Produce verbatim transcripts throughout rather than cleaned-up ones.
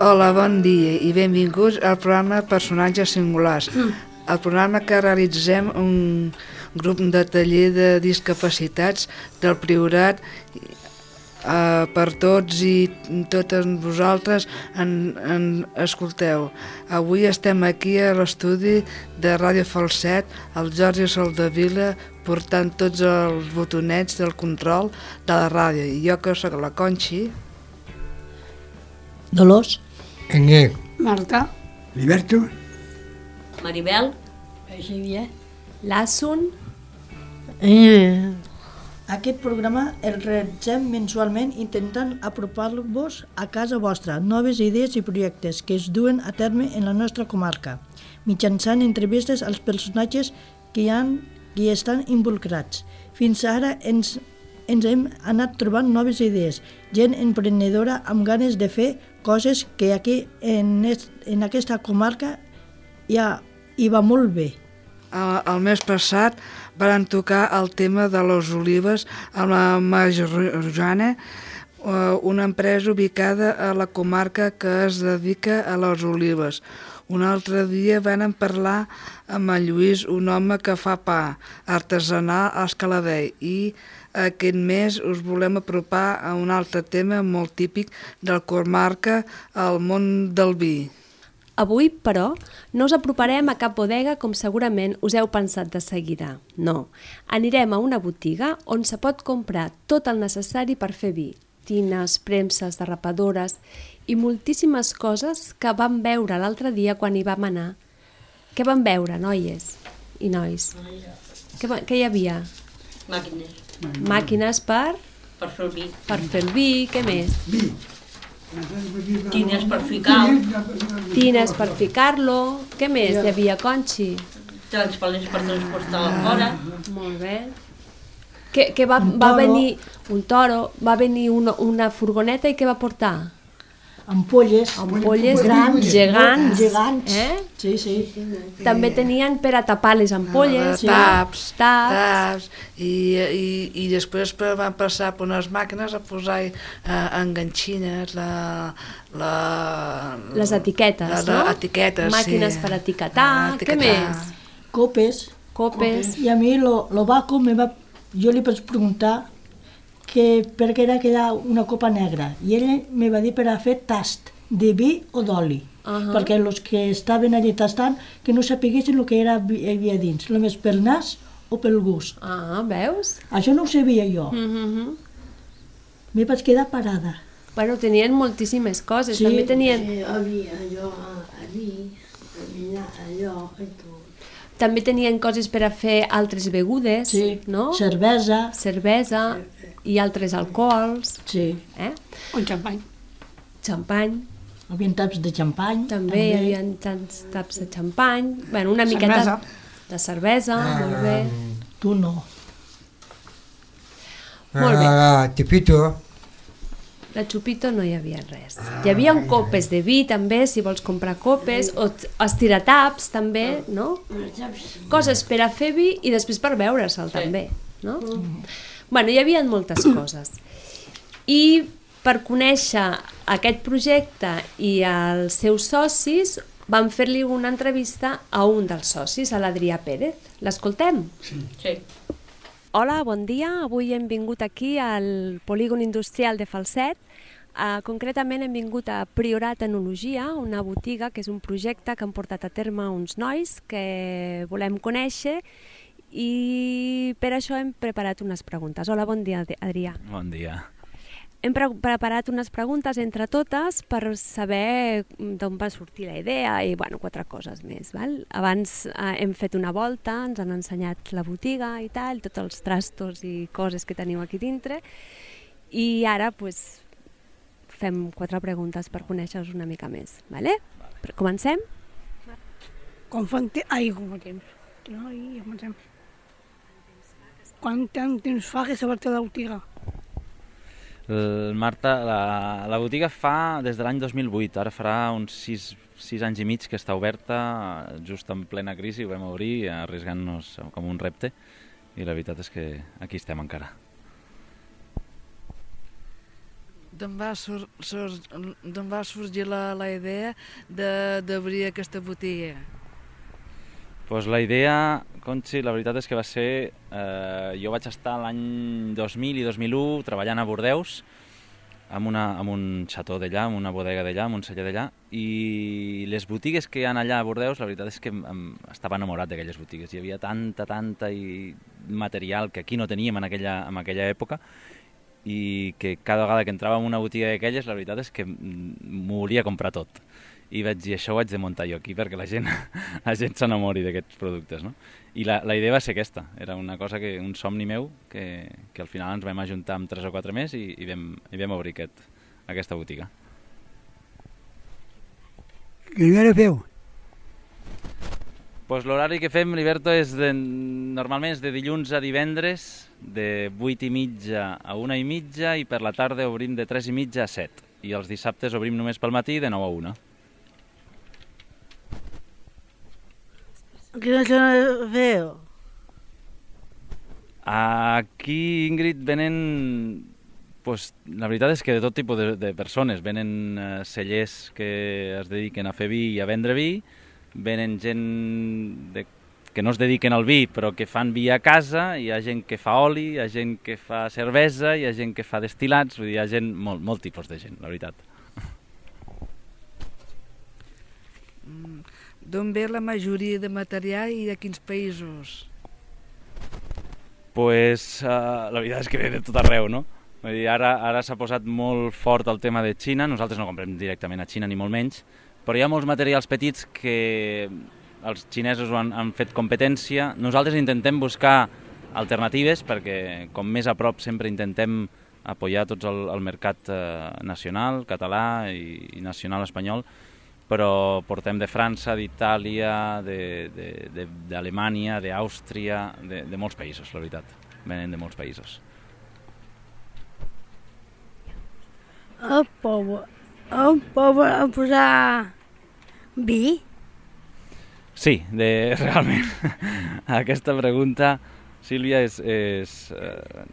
Hola, bon dia i benvinguts al programa Personatges Singulars. El programa que realitzem un grup de taller de discapacitats del Priorat eh, per tots i totes vosaltres en, en escolteu. Avui estem aquí a l'estudi de Ràdio Falset, el Jordi Soldevila, portant tots els botonets del control de la ràdio. I jo, que sóc la Conxi. Dolors. Enguer. Marta. Liberto. Maribel. Xavier. Lassun. Eh. Aquest programa el realitzem mensualment intentant apropar-vos a casa vostra noves idees i projectes que es duen a terme en la nostra comarca, mitjançant entrevistes als personatges que hi, han, que hi estan involucrats. Fins ara ens, ens hem anat trobant noves idees, gent emprenedora amb ganes de fer coses que aquí en, est, en aquesta comarca ja hi va molt bé. El mes passat van tocar el tema de les olives amb la Majorjana, una empresa ubicada a la comarca que es dedica a les olives. Un altre dia van parlar amb el Lluís, un home que fa pa artesanal a Escaladei, i aquest mes us volem apropar a un altre tema molt típic de la comarca, el món del vi. Avui, però, no us aproparem a cap bodega com segurament us heu pensat de seguida. No, anirem a una botiga on se pot comprar tot el necessari per fer vi, tines, premses, derrapadores i moltíssimes coses que vam veure l'altre dia quan hi vam anar. Què vam veure, noies i nois? Què, què hi havia? Màquines. Màquines per? Per fer el vi. Per fer el vi, què més? Vi. Tines per ficar. Tines per ficar-lo. Què més hi havia, Conxi? Transpalers per transportar la fora. Molt bé. Que, que va, va venir un toro, va venir una, una furgoneta i què va portar? Ampolles. Ampolles grans, gegants. gegants. Eh? Sí, sí. També tenien per a tapar les ampolles. Sí. Taps, taps. taps. I, i, I després van passar per unes màquines a posar eh, enganxines, la, la, les etiquetes, la, no? Les etiquetes, màquines sí. per etiquetar. Què més? Copes. Copes. I a mi lo, lo vaco me va... Jo li vaig preguntar que perquè era aquella una copa negra i ell me va dir per a fer tast de vi o d'oli, uh-huh. perquè els que estaven allà tastant que no sapiguessin el que era, hi havia dins, només pel nas o pel gust. Ah, veus? Això no ho sabia jo. Uh-huh. Me vaig quedar parada. Bueno, tenien moltíssimes coses, sí. també tenien... Sí, havia allò, allí, allà, allò i tot. També tenien coses per a fer altres begudes, sí. no? Cervesa. Cervesa i altres alcohols. Sí. Eh? O xampany. Xampany. Hi havia taps de xampany. També, també. Hi havia tants taps de xampany. Bueno, una miqueta cervesa. De cervesa, ah, molt bé. Tu no. Molt bé. Ah, tipito. De xupito no hi havia res. Hi havia copes de vi també, si vols comprar copes, o estirataps també, no? Coses per a fer vi i després per beure-se'l també, no? Bueno, hi havia moltes coses. I per conèixer aquest projecte i els seus socis vam fer-li una entrevista a un dels socis, a l'Adrià Pérez. L'escoltem? Sí. Sí. Hola, bon dia. Avui hem vingut aquí al Polígon Industrial de Falset. Uh, concretament hem vingut a Priorat Enologia, una botiga que és un projecte que han portat a terme uns nois que volem conèixer i per això hem preparat unes preguntes. Hola, bon dia, Adrià. Bon dia. Hem pre preparat unes preguntes entre totes per saber d'on va sortir la idea i, bueno, quatre coses més. Val? Abans eh, hem fet una volta, ens han ensenyat la botiga i tal, tots els trastos i coses que teniu aquí dintre, i ara pues, fem quatre preguntes per conèixer-vos una mica més. Vale? Vale. Comencem? Quan fan te... Ai, com fa temps. Ai, ja comencem. Quant temps fa que s'ha obert la botiga? El Marta, la, la botiga fa des de l'any dos mil vuit, ara farà uns sis, sis anys i mig que està oberta, just en plena crisi ho vam obrir, arriesgant-nos com un repte, i la veritat és que aquí estem encara. d'on va, sur, sur, d'on va sorgir la, la idea d'obrir aquesta botiga? Pues la idea, Conchi, la veritat és que va ser... Eh, jo vaig estar l'any dos mil i dos mil u treballant a Bordeus amb, una, amb un xató d'allà, amb una bodega d'allà, amb un celler d'allà, i les botigues que hi ha allà a Bordeus, la veritat és que em, em estava enamorat d'aquelles botigues. Hi havia tanta, tanta i material que aquí no teníem en aquella, en aquella època, i que cada vegada que entrava en una botiga d'aquelles, la veritat és que m'ho volia comprar tot. I vaig dir, això ho haig de muntar jo aquí perquè la gent, la gent s'enamori d'aquests productes, no? I la, la idea va ser aquesta, era una cosa que, un somni meu, que, que al final ens vam ajuntar amb tres o quatre més i, i, vam, i vam obrir aquest, aquesta botiga. Quin horari feu? Pues l'horari que fem, Liberto, és de, normalment és de dilluns a divendres, de vuit i mitja a una i mitja, i per la tarda obrim de tres i mitja a set. I els dissabtes obrim només pel matí de nou a una. Quina zona feu? Aquí, Ingrid, venen... Pues, la veritat és que de tot tipus de, de persones. Venen eh, cellers que es dediquen a fer vi i a vendre vi, venen gent de, que no es dediquen al vi però que fan vi a casa, hi ha gent que fa oli, hi ha gent que fa cervesa, hi ha gent que fa destil·lats, vull dir, hi ha gent, molt, molt tipus de gent, la veritat. Mm. D'on ve la majoria de material i de quins països? Pues, uh, la veritat és que ve de tot arreu, no? Vull dir, ara ara s'ha posat molt fort el tema de Xina, nosaltres no comprem directament a Xina ni molt menys, però hi ha molts materials petits que els xinesos han, han fet competència. Nosaltres intentem buscar alternatives perquè com més a prop sempre intentem apoyar tots el, el mercat eh, nacional, català i, i nacional espanyol, però portem de França, d'Itàlia, d'Alemanya, d'Àustria, de, de molts països, la veritat. Venen de molts països. El poble, el poble a posar vi? Sí, de, realment. Aquesta pregunta, Sílvia, és... és eh...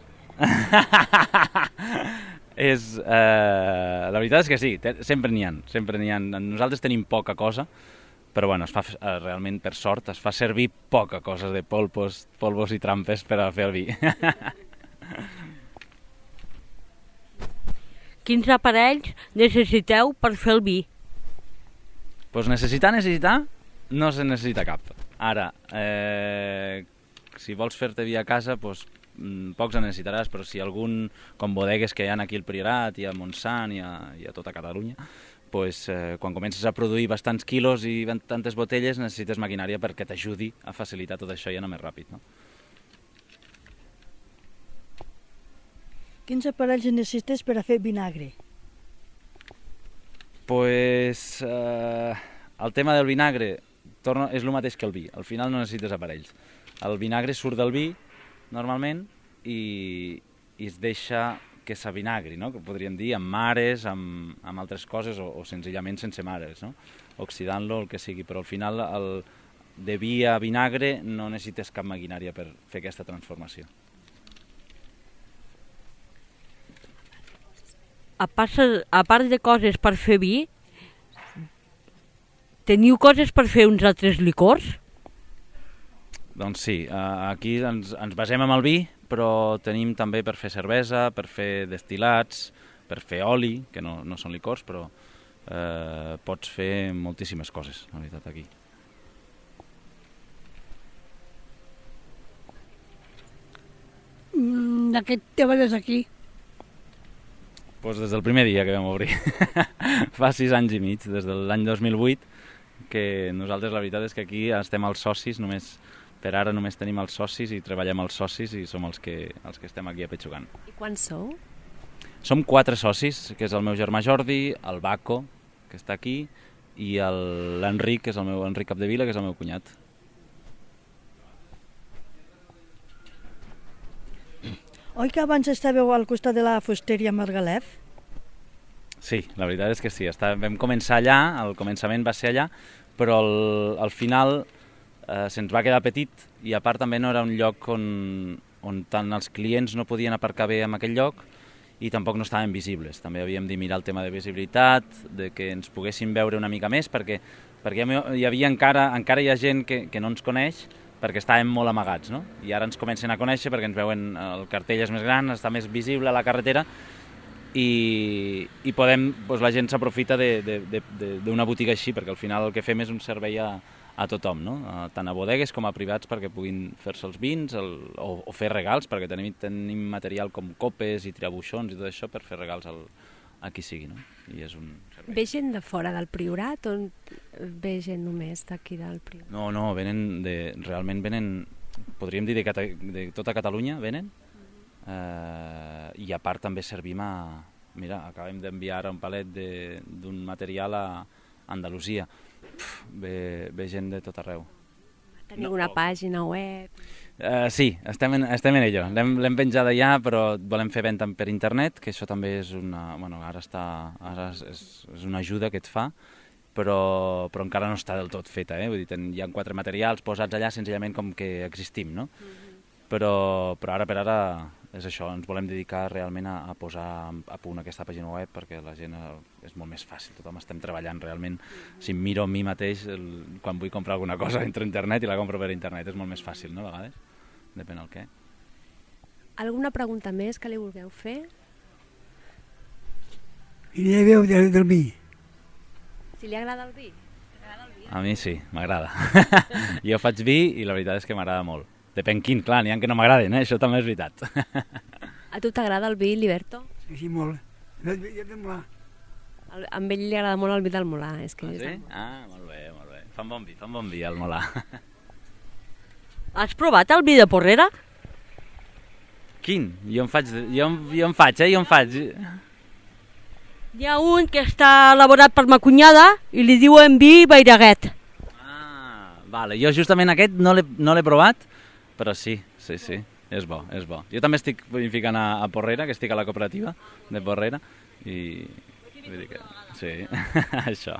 és eh... la veritat és que sí, sempre n'hi ha, sempre n'hi ha. Nosaltres tenim poca cosa, però bueno, es fa, realment, per sort, es fa servir poca cosa de polvos, polvos i trampes per a fer el vi. Quins aparells necessiteu per fer el vi? Pues necessitar, necessitar, no se necessita cap. Ara, eh, si vols fer-te vi a casa, pues, pocs en necessitaràs, però si algun, com bodegues que hi ha aquí al Priorat, i a Montsant, i a, i a tota Catalunya, pues, eh, quan comences a produir bastants quilos i tantes botelles, necessites maquinària perquè t'ajudi a facilitar tot això i anar més ràpid, no? Quins aparells necessites per a fer vinagre? Pues, eh, el tema del vinagre torno, és el mateix que el vi. Al final no necessites aparells. El vinagre surt del vi, normalment, i, i es deixa que s'avinagri, no? Que podríem dir amb mares, amb, amb altres coses, o, o senzillament sense mares, no? Oxidant-lo, el que sigui. Però al final, el, de vi a vinagre, no necessites cap maquinària per fer aquesta transformació. A part, a part de coses per fer vi, teniu coses per fer uns altres licors? Doncs sí, aquí ens, ens basem en el vi, però tenim també per fer cervesa, per fer destil·lats, per fer oli, que no, no són licors, però eh, pots fer moltíssimes coses, la veritat, aquí. Mm, de què treballes aquí? Pues des del primer dia que vam obrir. Fa sis anys i mig, des de l'any dos mil vuit, que nosaltres la veritat és que aquí estem els socis, només per ara només tenim els socis i treballem els socis i som els que, els que estem aquí apetxugant. I quants sou? Som quatre socis, que és el meu germà Jordi, el Baco, que està aquí, i l'Enric, que és el meu Enric Capdevila, que és el meu cunyat. Oi que abans estàveu al costat de la fusteria Margalef? Sí, la veritat és que sí. Està, vam començar allà, el començament va ser allà, però al, al final eh, se'ns va quedar petit i a part també no era un lloc on, on tant els clients no podien aparcar bé en aquell lloc i tampoc no estaven visibles. També havíem de mirar el tema de visibilitat, de que ens poguessin veure una mica més, perquè, perquè hi havia encara, encara hi ha gent que, que no ens coneix, perquè estàvem molt amagats, no? I ara ens comencen a conèixer perquè ens veuen, el cartell és més gran, està més visible a la carretera, i, i podem, doncs la gent s'aprofita d'una botiga així, perquè al final el que fem és un servei a, a tothom, no? A, tant a bodegues com a privats perquè puguin fer-se els vins el, o, o fer regals, perquè tenim, tenim material com copes i triabuixons i tot això per fer regals al, a qui sigui, no? I és un servei. Ve gent de fora del Priorat o ve gent només d'aquí del Priorat? No, no, venen de, realment venen, podríem dir de, Cata, de tota Catalunya, venen, eh, i a part també servim a... Mira, acabem d'enviar un palet d'un material a Andalusia. Pff, ve, ve gent de tot arreu. Teniu No. una pàgina web? Uh, sí, estem en, estem en ello. L'hem penjat allà, però volem fer venda per internet, que això també és una... Bueno, ara està... Ara és, és una ajuda que et fa, però, però encara no està del tot feta, eh? Vull dir, ten, hi ha quatre materials posats allà senzillament com que existim, no? Mm-hmm. Però, però ara per ara és això, ens volem dedicar realment a, a posar a punt aquesta pàgina web perquè la gent és molt més fàcil, tothom estem treballant realment. Si em miro a mi mateix, el, quan vull comprar alguna cosa entro a internet i la compro per internet, és molt més fàcil, no, a vegades? Depèn del què. Alguna pregunta més que li vulgueu fer? I li veu del, del vi. Si li agrada el vi? A mi sí, m'agrada. Jo faig vi i la veritat és que m'agrada molt. Depèn quin, clar, n'hi ha que no m'agraden, eh? Això també és veritat. A tu t'agrada el vi, Liberto? Sí, sí, molt. El vi del Molar. El, a ell li agrada molt el vi del Molar. És que Ah, és sí? del- Ah, molt bé, molt bé. Fan bon vi, fan bon vi al Molar. Has provat el vi de Porrera? Quin? Jo en faig, jo, en- jo en faig, eh? Jo en faig. Hi ha un que està elaborat per ma cunyada i li diuen vi Bairaguet. Ah, vale. Jo justament aquest no l'he no l'he provat, però sí, sí, sí, és bo, és bo. Jo també estic ficant a, a Porrera, que estic a la cooperativa de Porrera, i vull dir que sí, això.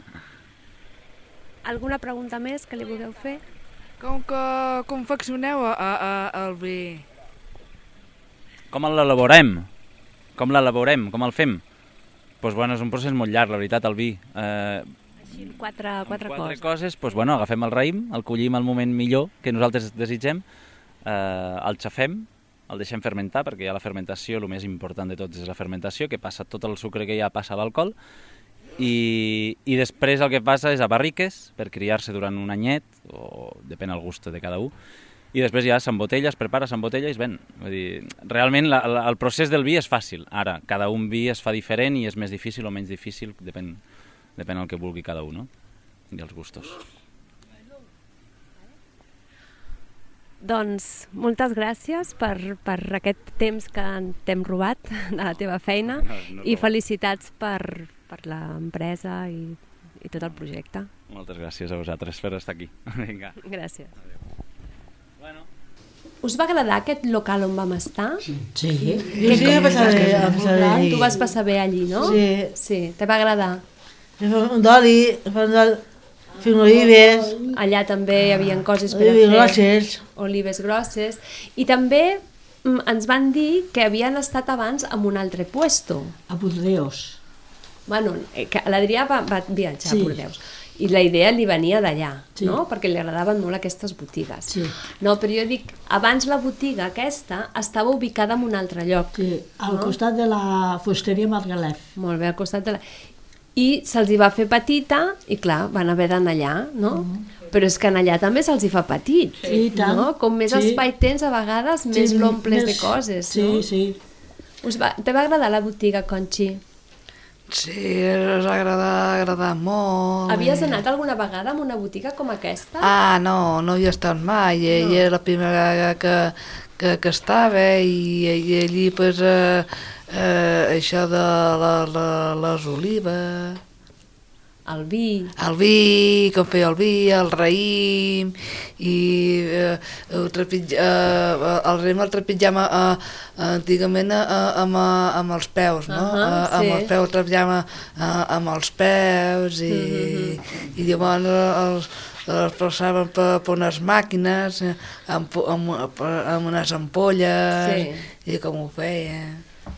Alguna pregunta més que li vulgueu fer? Com que confeccioneu a, a, a, el vi? Com l'elaborem? Com l'elaborem? Com el fem? Doncs pues, bueno, és un procés molt llarg, la veritat, el vi. Eh, Així, quatre, quatre, quatre coses. coses, doncs, bueno, agafem el raïm, el collim al moment millor que nosaltres desitgem, eh, el xafem, el deixem fermentar, perquè ja la fermentació, el més important de tot és la fermentació, que passa tot el sucre que hi ha passa a l'alcohol, i, i després el que passa és a barriques, per criar-se durant un anyet, o depèn del gust de cada un, i després ja s'embotella, es prepara, s'embotella i es ven. Vull dir, realment la, la, el procés del vi és fàcil. Ara, cada un vi es fa diferent i és més difícil o menys difícil, depèn, depèn del que vulgui cada un, no? I els gustos. Doncs moltes gràcies per, per aquest temps que t'hem robat de la teva feina No, no i roba. felicitats per, per l'empresa i, i tot el projecte. Moltes gràcies a vosaltres per estar aquí. Vinga. Gràcies. Bueno. Us va agradar aquest local on vam estar? Sí, jo sí que passava bé, a passar bé allí. Tu vas passar bé allí, no? Sí. Sí, te va agradar? Un d'oli, un d'oli, fent olives, Allà també hi havia coses per a olives fer. grosses. Olives grosses. I també mm, ens van dir que havien estat abans en un altre puesto. A Bordeus. Bueno, eh, que l'Adrià va, va viatjar Sí. a Bordeus. I la idea li venia d'allà, Sí. no? Perquè li agradaven molt aquestes botigues. Sí. No, però jo dic, abans la botiga aquesta estava ubicada en un altre lloc. Sí, al No? costat de la fusteria Margalef. Molt bé, al costat de la... I se'ls hi va fer petita i clar, van haver d'anar allà, no? Mm. Però és que en allà també se'ls hi fa petit, Sí, i tant. no? Com més Sí. espai tens, a vegades més Sí, l'omples de més- coses, sí, no? Sí, Us va, te va agradar la botiga, Conxi? Sí, ens ha agradat, agradat molt. Havies i- anat alguna vegada en una botiga com aquesta? Ah, no, no hi he estat mai, i No. no. era la primera vegada que, que, que estava, i, i allí, pues, eh, eh, això de la, la, les olives, El vi. el vi, com feia el vi, el raïm, i eh, el, trepitj, eh, el raïm el trepitjàvem eh, antigament eh, amb, eh, amb els peus, no? Ahà, Eh, amb sí. els peus trepitjàvem eh, amb els peus, i, Mhm. i llavors els, els passaven per, per unes màquines, eh, amb, amb, amb unes ampolles, Sí. i com ho feia.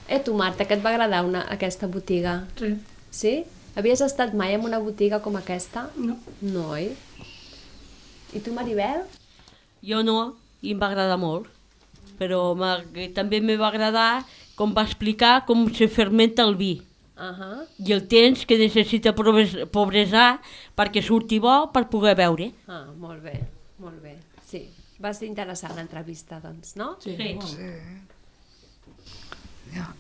Eh, tu, Marta, que et va agradar una, aquesta botiga? Sí. Sí? Havies estat mai en una botiga com aquesta? No. No, oi? I tu, Maribel? Jo no, i em va agradar molt. Però també me va agradar com va explicar com se fermenta el vi. Uh -huh. I el temps que necessita pobresar perquè surti bo per poder beure. Ah, molt bé, molt bé. Sí, va ser interessant l'entrevista, doncs, no? Sí. Sí. Sí. Ja.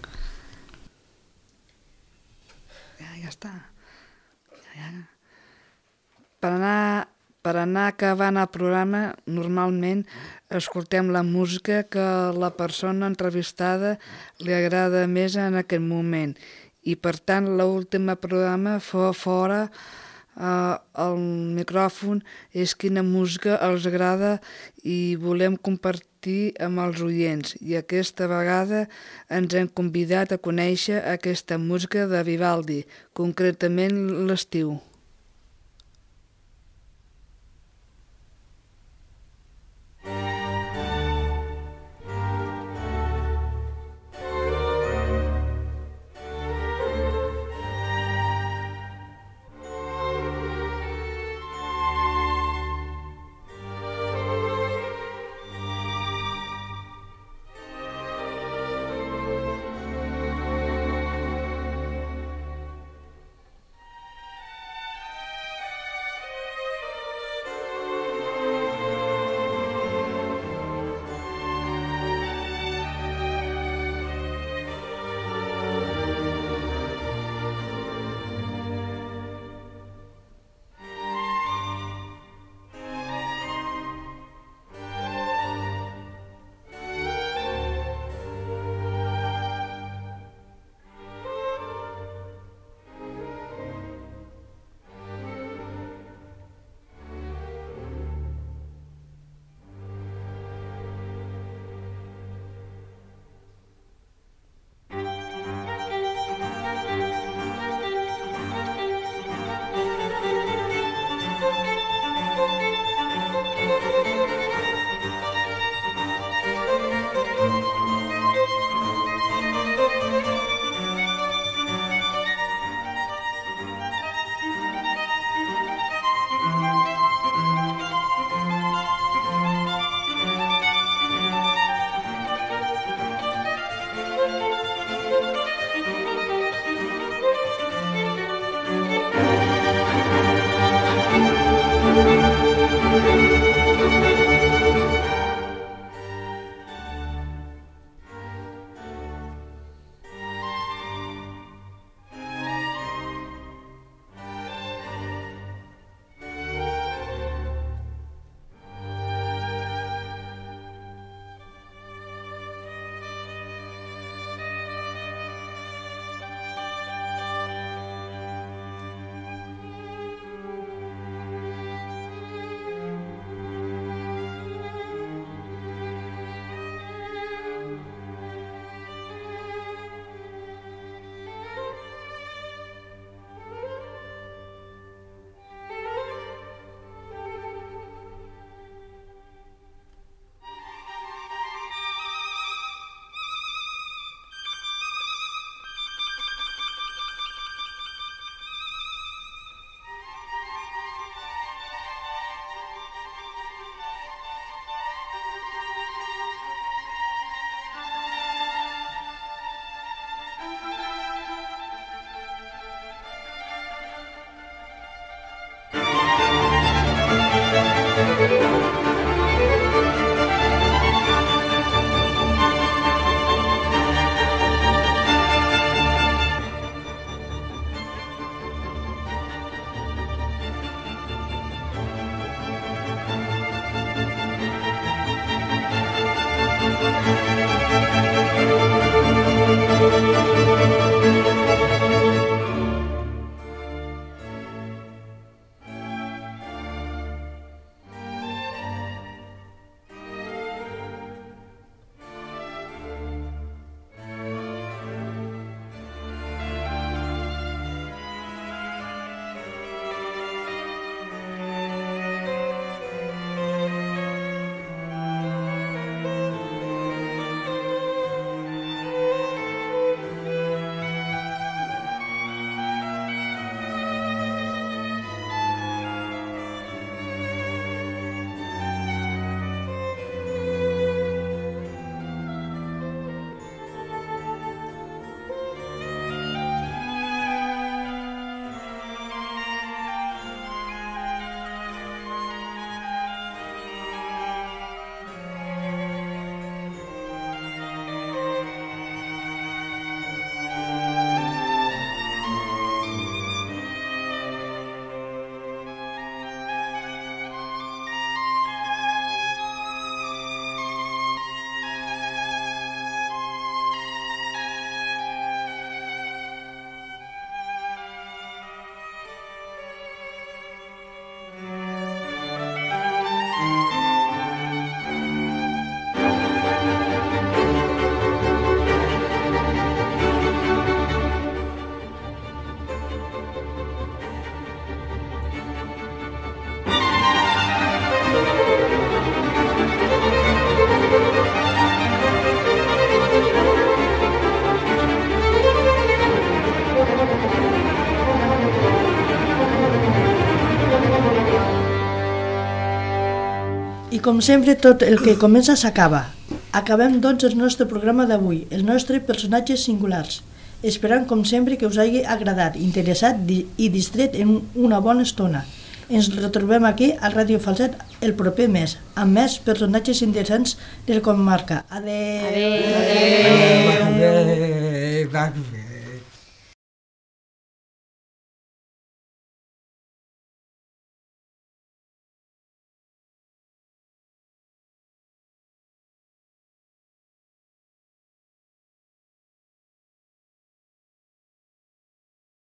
Ja, ja està. Ja, ja. Per anar, per anar acabant el programa, normalment escoltem la música que la persona entrevistada li agrada més en aquest moment. I per tant l'últim programa fou fora eh, el micròfon és quina música els agrada i volem compartir amb els oients. I aquesta vegada ens hem convidat a conèixer aquesta música de Vivaldi, concretament l'Estiu. com sempre, tot el que comença s'acaba. Acabem, doncs, el nostre programa d'avui, els nostres personatges singulars, esperant, com sempre, que us hagi agradat, interessat i distret en una bona estona. Ens retrobem aquí al Ràdio Falset el proper mes, amb més personatges interessants de la comarca. Adéu! Adéu! Adéu!